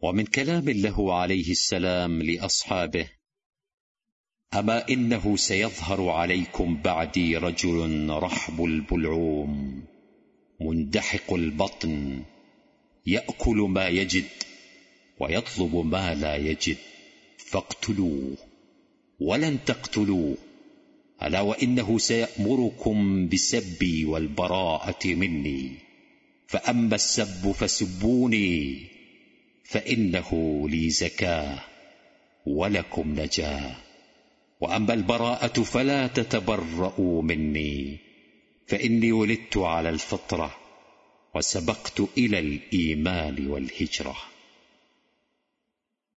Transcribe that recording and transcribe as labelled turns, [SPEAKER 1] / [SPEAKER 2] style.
[SPEAKER 1] ومن كلام له عليه السلام لأصحابه: أما إنه سيظهر عليكم بعدي رجل رحب البلعوم مندحق البطن يأكل ما يجد ويطلب ما لا يجد، فاقتلوه ولن تقتلوه، ألا وإنه سيأمركم بسبي والبراءة مني، فأما السب فسبوني فإنه لي زكاة ولكم نجاة، وأما البراءة فلا تتبرؤوا مني، فإني ولدت على الفطرة وسبقت إلى الإيمان والهجرة.